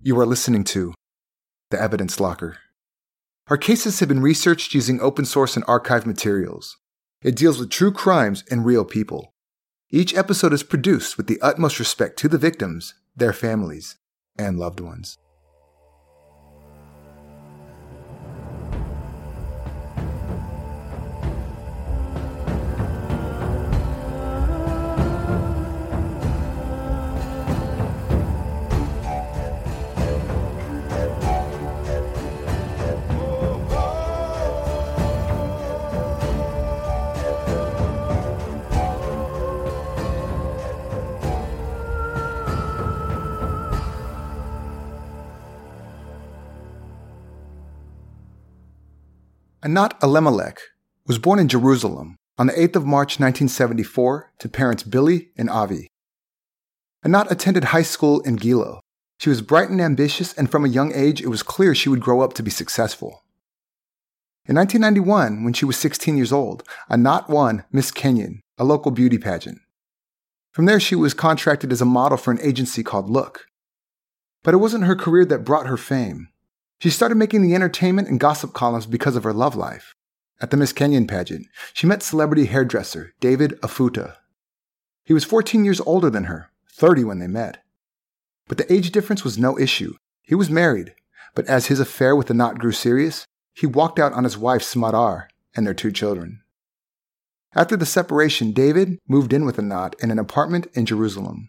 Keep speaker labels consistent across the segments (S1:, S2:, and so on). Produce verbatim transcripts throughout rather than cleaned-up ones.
S1: You are listening to The Evidence Locker. Our cases have been researched using open source and archived materials. It deals with true crimes and real people. Each episode is produced with the utmost respect to the victims, their families, and loved ones. Anat Elimelech was born in Jerusalem on the eighth of March nineteen seventy-four to parents Billy and Avi. Anat attended high school in Gilo. She was bright and ambitious, and from a young age it was clear she would grow up to be successful. In nineteen ninety-one, when she was sixteen years old, Anat won Miss Kenyon, a local beauty pageant. From there she was contracted as a model for an agency called Look. But it wasn't her career that brought her fame. She started making the entertainment and gossip columns because of her love life. At the Miss Kenyon pageant, she met celebrity hairdresser David Afuta. He was fourteen years older than her, thirty when they met. But the age difference was no issue. He was married, but as his affair with Anat grew serious, he walked out on his wife Smadar and their two children. After the separation, David moved in with Anat in an apartment in Jerusalem.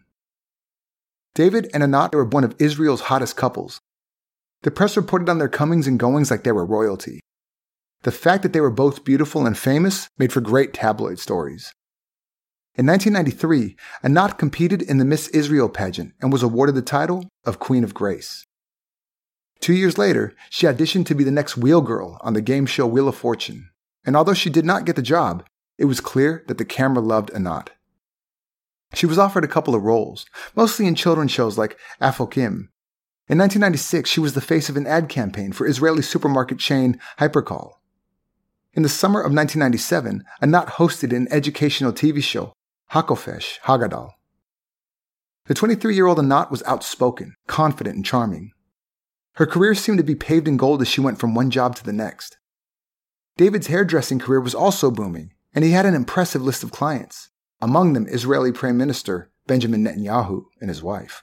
S1: David and Anat were one of Israel's hottest couples. The press reported on their comings and goings like they were royalty. The fact that they were both beautiful and famous made for great tabloid stories. In nineteen ninety-three, Anat competed in the Miss Israel pageant and was awarded the title of Queen of Grace. Two years later, she auditioned to be the next wheel girl on the game show Wheel of Fortune, and although she did not get the job, it was clear that the camera loved Anat. She was offered a couple of roles, mostly in children's shows like Afokim. In nineteen ninety-six, she was the face of an ad campaign for Israeli supermarket chain Hypercall. In the summer of nineteen ninety-seven, Anat hosted an educational T V show, Hakofesh Hagadol. The twenty-three-year-old Anat was outspoken, confident, and charming. Her career seemed to be paved in gold as she went from one job to the next. David's hairdressing career was also booming, and he had an impressive list of clients, among them Israeli Prime Minister Benjamin Netanyahu and his wife.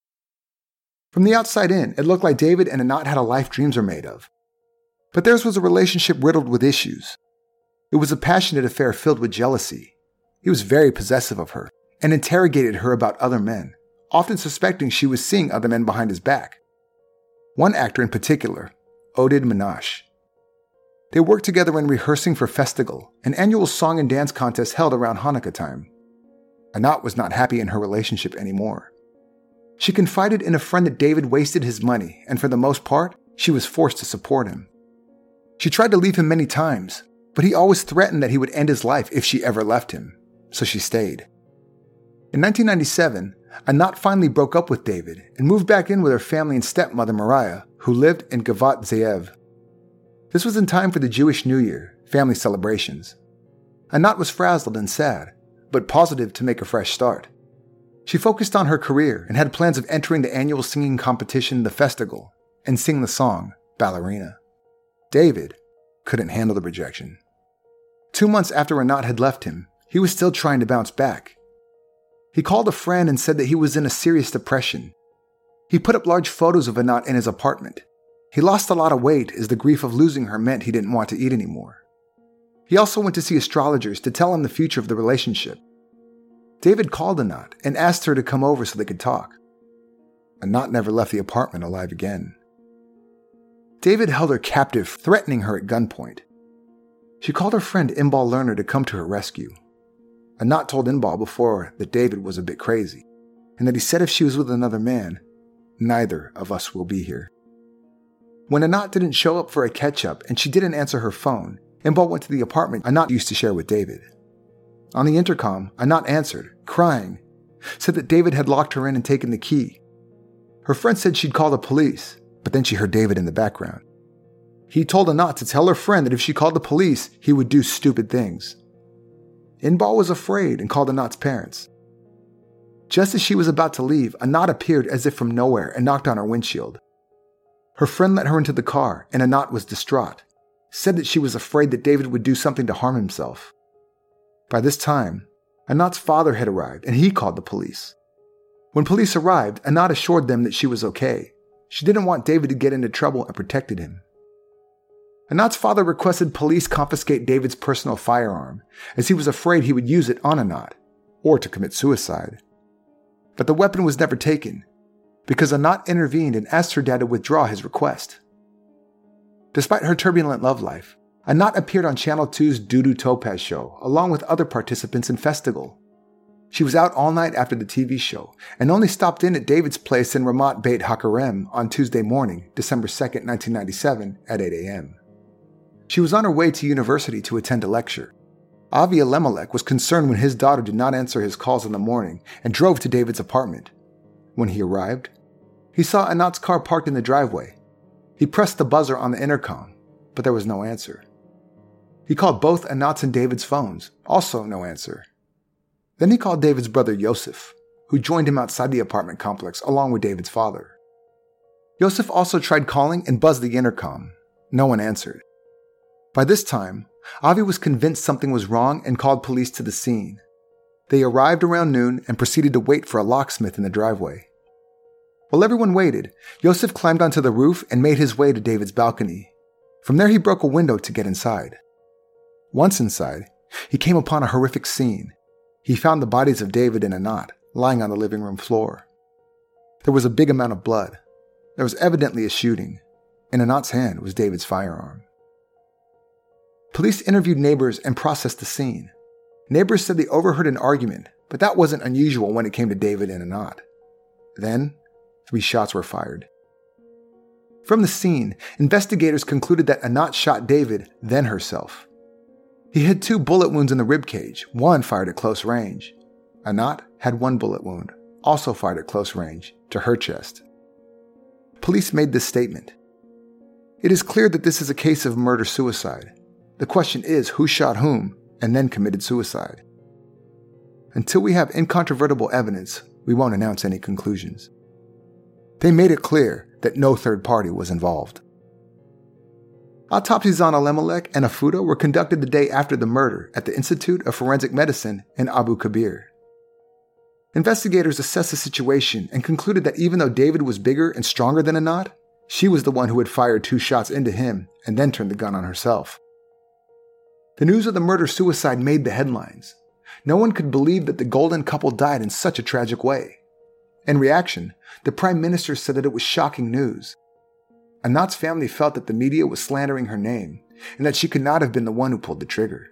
S1: From the outside in, it looked like David and Anat had a life dreams are made of. But theirs was a relationship riddled with issues. It was a passionate affair filled with jealousy. He was very possessive of her and interrogated her about other men, often suspecting she was seeing other men behind his back. One actor in particular, Oded Menash. They worked together in rehearsing for Festigal, an annual song and dance contest held around Hanukkah time. Anat was not happy in her relationship anymore. She confided in a friend that David wasted his money, and for the most part, she was forced to support him. She tried to leave him many times, but he always threatened that he would end his life if she ever left him, so she stayed. In nineteen ninety-seven, Anat finally broke up with David and moved back in with her family and stepmother Mariah, who lived in Gavat Ze'ev. This was in time for the Jewish New Year, family celebrations. Anat was frazzled and sad, but positive to make a fresh start. She focused on her career and had plans of entering the annual singing competition The Festigal and sing the song Ballerina. David couldn't handle the rejection. Two months after Anat had left him, he was still trying to bounce back. He called a friend and said that he was in a serious depression. He put up large photos of Anat in his apartment. He lost a lot of weight as the grief of losing her meant he didn't want to eat anymore. He also went to see astrologers to tell him the future of the relationship. David called Anat and asked her to come over so they could talk. Anat never left the apartment alive again. David held her captive, threatening her at gunpoint. She called her friend Inbal Lerner to come to her rescue. Anat told Inbal before that David was a bit crazy, and that he said if she was with another man, neither of us will be here. When Anat didn't show up for a catch-up and she didn't answer her phone, Inbal went to the apartment Anat used to share with David. On the intercom, Anat answered, crying, said that David had locked her in and taken the key. Her friend said she'd call the police, but then she heard David in the background. He told Anat to tell her friend that if she called the police, he would do stupid things. Inbal was afraid and called Anat's parents. Just as she was about to leave, Anat appeared as if from nowhere and knocked on her windshield. Her friend let her into the car, and Anat was distraught, said that she was afraid that David would do something to harm himself. By this time, Anat's father had arrived, and he called the police. When police arrived, Anat assured them that she was okay. She didn't want David to get into trouble and protected him. Anat's father requested police confiscate David's personal firearm, as he was afraid he would use it on Anat, or to commit suicide. But the weapon was never taken, because Anat intervened and asked her dad to withdraw his request. Despite her turbulent love life, Anat appeared on Channel two's Dudu Topaz show, along with other participants in Festival. She was out all night after the T V show, and only stopped in at David's place in Ramat Beit HaKarem on Tuesday morning, December second, nineteen ninety-seven, at eight a.m. She was on her way to university to attend a lecture. Avi Elimelech was concerned when his daughter did not answer his calls in the morning and drove to David's apartment. When he arrived, he saw Anat's car parked in the driveway. He pressed the buzzer on the intercom, but there was no answer. He called both Anat's and David's phones, also no answer. Then he called David's brother Yosef, who joined him outside the apartment complex along with David's father. Yosef also tried calling and buzzed the intercom. No one answered. By this time, Avi was convinced something was wrong and called police to the scene. They arrived around noon and proceeded to wait for a locksmith in the driveway. While everyone waited, Yosef climbed onto the roof and made his way to David's balcony. From there he broke a window to get inside. Once inside, he came upon a horrific scene. He found the bodies of David and Anat lying on the living room floor. There was a big amount of blood. There was evidently a shooting. In Anat's hand was David's firearm. Police interviewed neighbors and processed the scene. Neighbors said they overheard an argument, but that wasn't unusual when it came to David and Anat. Then, three shots were fired. From the scene, investigators concluded that Anat shot David, then herself. He had two bullet wounds in the ribcage, one fired at close range. Anat had one bullet wound, also fired at close range, to her chest. Police made this statement. It is clear that this is a case of murder-suicide. The question is who shot whom and then committed suicide. Until we have incontrovertible evidence, we won't announce any conclusions. They made it clear that no third party was involved. Autopsies on Elimelech and Afuda were conducted the day after the murder at the Institute of Forensic Medicine in Abu Kabir. Investigators assessed the situation and concluded that even though David was bigger and stronger than Anat, she was the one who had fired two shots into him and then turned the gun on herself. The news of the murder-suicide made the headlines. No one could believe that the Golden couple died in such a tragic way. In reaction, the Prime Minister said that it was shocking news. Anat's family felt that the media was slandering her name and that she could not have been the one who pulled the trigger.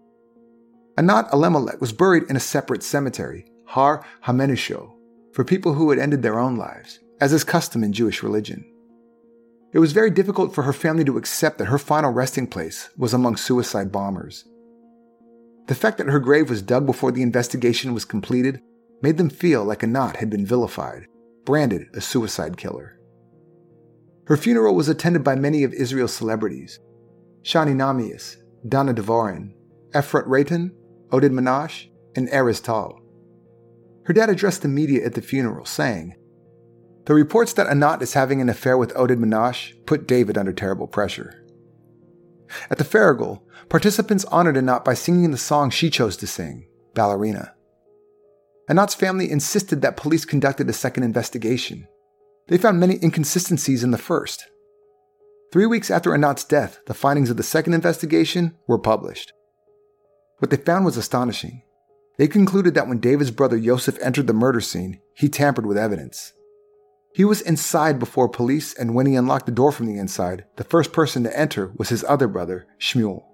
S1: Anat Elimelech was buried in a separate cemetery, Har HaMenusho, for people who had ended their own lives, as is custom in Jewish religion. It was very difficult for her family to accept that her final resting place was among suicide bombers. The fact that her grave was dug before the investigation was completed made them feel like Anat had been vilified, branded a suicide killer. Her funeral was attended by many of Israel's celebrities: Shani Namias, Dana Devarin, Efrat Reitan, Oded Menash, and Erez Tal. Her dad addressed the media at the funeral, saying, "The reports that Anat is having an affair with Oded Menash put David under terrible pressure." At the Farragle, participants honored Anat by singing the song she chose to sing, Ballerina. Anat's family insisted that police conducted a second investigation. They found many inconsistencies in the first. Three weeks after Anat's death, the findings of the second investigation were published. What they found was astonishing. They concluded that when David's brother Yosef entered the murder scene, he tampered with evidence. He was inside before police, and when he unlocked the door from the inside, the first person to enter was his other brother, Shmuel.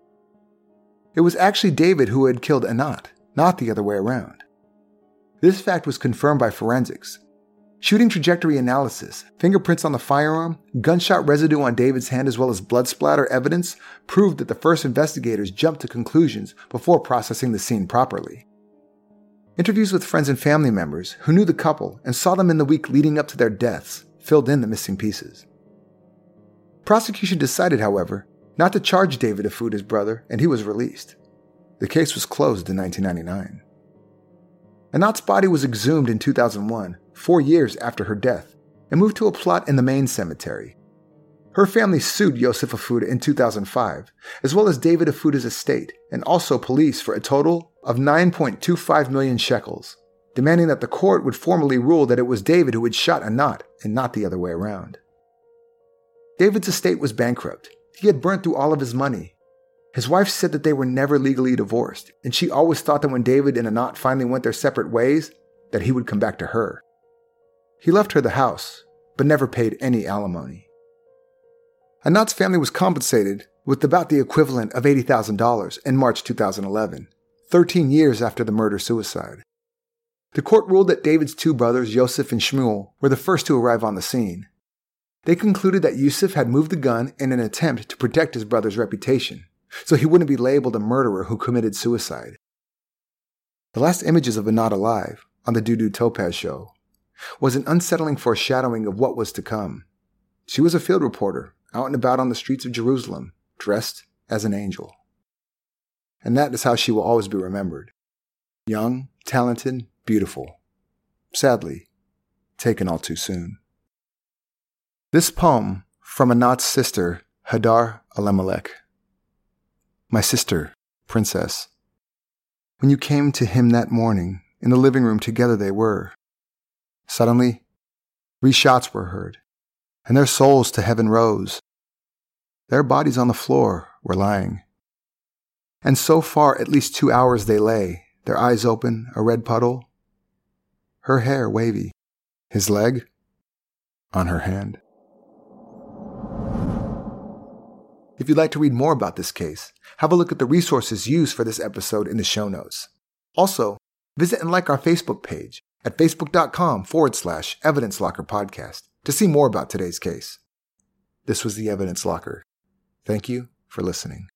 S1: It was actually David who had killed Anat, not the other way around. This fact was confirmed by forensics. Shooting trajectory analysis, fingerprints on the firearm, gunshot residue on David's hand, as well as blood splatter evidence proved that the first investigators jumped to conclusions before processing the scene properly. Interviews with friends and family members who knew the couple and saw them in the week leading up to their deaths filled in the missing pieces. Prosecution decided, however, not to charge David Afuda's brother, and he was released. The case was closed in nineteen ninety-nine. Anat's body was exhumed in two thousand one, four years after her death, and moved to a plot in the main cemetery, Her family sued Yosef Afuda in two thousand five, as well as David Afuda's estate, and also police for a total of nine point two five million shekels, demanding that the court would formally rule that it was David who had shot Anat and not the other way around. David's estate was bankrupt. He had burnt through all of his money. His wife said that they were never legally divorced, and she always thought that when David and Anat finally went their separate ways, that he would come back to her. He left her the house, but never paid any alimony. Anat's family was compensated with about the equivalent of eighty thousand dollars in March two thousand eleven, thirteen years after the murder-suicide. The court ruled that David's two brothers, Yosef and Shmuel, were the first to arrive on the scene. They concluded that Yosef had moved the gun in an attempt to protect his brother's reputation, so he wouldn't be labeled a murderer who committed suicide. The last images of Anat alive on the Dudu Topaz show was an unsettling foreshadowing of what was to come. She was a field reporter, out and about on the streets of Jerusalem, dressed as an angel. And that is how she will always be remembered. Young, talented, beautiful. Sadly, taken all too soon. This poem from Anat's sister, Hadar Elimelech. My sister, princess. When you came to him that morning, in the living room together they were. Suddenly, three shots were heard, and their souls to heaven rose. Their bodies on the floor were lying. And so far at least two hours they lay, their eyes open, a red puddle, her hair wavy, his leg on her hand. If you'd like to read more about this case, have a look at the resources used for this episode in the show notes. Also, visit and like our Facebook page at facebook.com forward slash Evidence Locker Podcast to see more about today's case. This was the Evidence Locker. Thank you for listening.